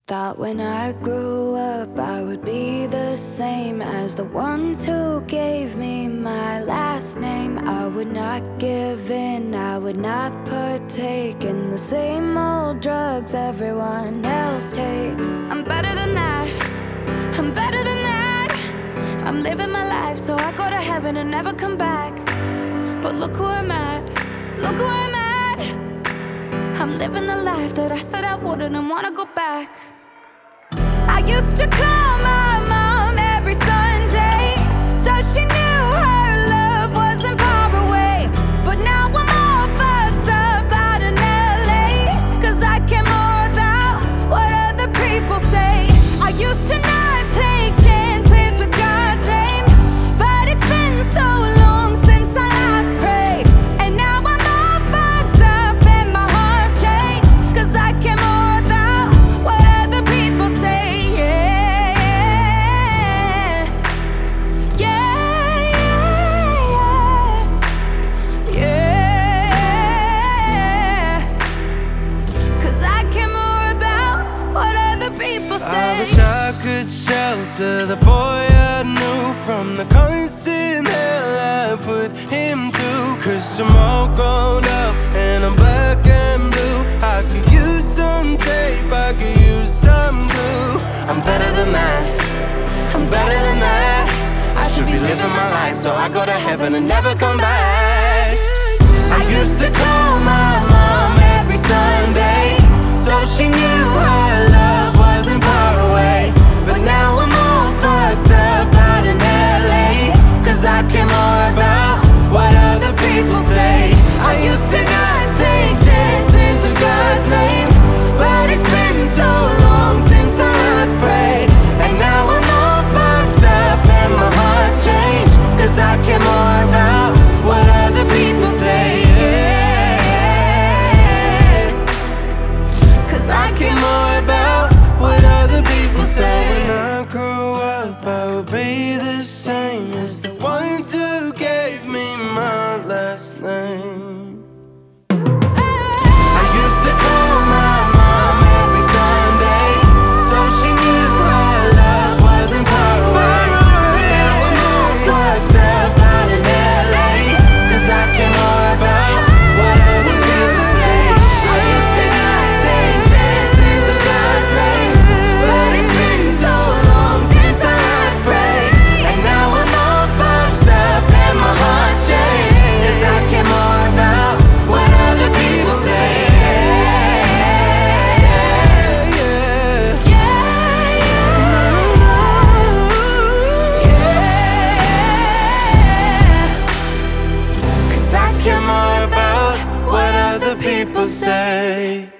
Thought when I grew up I would be the same as the ones who gave me my last name. I would not give in, I would not partake in the same old drugs everyone else takes. I'm better than that, I'm better than that. I'm living my life so I go to heaven and never come back. But look who I'm at, look who I'm at. I'm living the life that I said I wouldn't and wanna go back. I used to call my mom every Sunday, so she knew her love wasn't far away. But now I'm all fucked up out in LA, 'cause I care more about what other people say. I used to not take chances with God's name, but it's been so long since I last prayed. And now I'm all fucked up and my heart's changed, 'cause I care more about what other people say. I wish I could shelter the boy I knew from the constant hell I put him through. 'Cause I'm all grown up and I'm black and blue. I could use some tape, I could use some glue. I'm better than that, I'm better than that. I should be living my life so I go to heaven and never come back. I used to call my mom every Sunday, so she knew her love wasn't far away. But now I'm all fucked up out in LA, 'cause I care more about what other people say. I used to not take chances with God's name, but it's been so long since I last prayed. And now I'm all fucked up and my heart's changed, 'cause I care more about what other people say. I care more about what other people say. When I grow up, I will be the same as the ones who gave me my last name. I used to call my mom every Sunday, so she knew her love wasn't far away. But now I'm all fucked up out in LA, 'cause I care more about what other people say. I used to not take chances with God's name, but it's been so long since I last prayed. And now I'm all fucked up and my heart's changed, 'cause I care more about what other people say. Cause I care more about what other people say.